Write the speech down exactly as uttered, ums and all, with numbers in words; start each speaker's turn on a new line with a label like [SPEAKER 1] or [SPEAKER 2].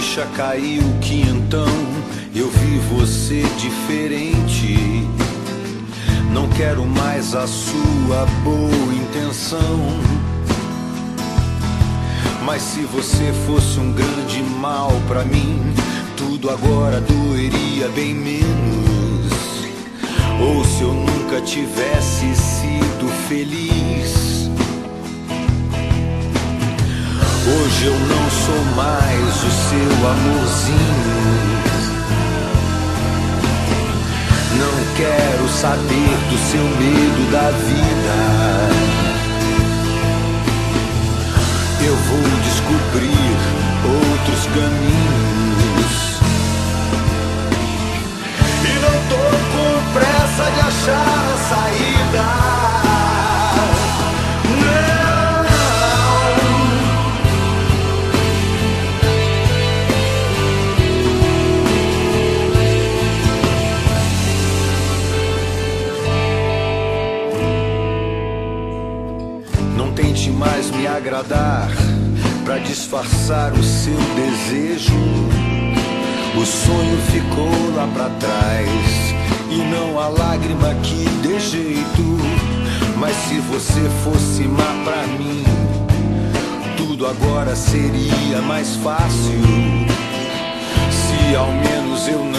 [SPEAKER 1] ficha caiu que então eu vi você diferente. Não quero mais a sua boa intenção, mas se você fosse um grande mal pra mim, tudo agora doeria bem menos. Ou se eu nunca tivesse sido feliz. Hoje eu não sou mais o seu amorzinho. Não quero saber do seu medo da vida. Eu vou descobrir outros caminhos. E não tô com pressa de achar a saída. Tente mais me agradar pra disfarçar o seu desejo. O sonho ficou lá pra trás e não há lágrima que dê jeito. Mas se você fosse má pra mim, tudo agora seria mais fácil. Se ao menos eu não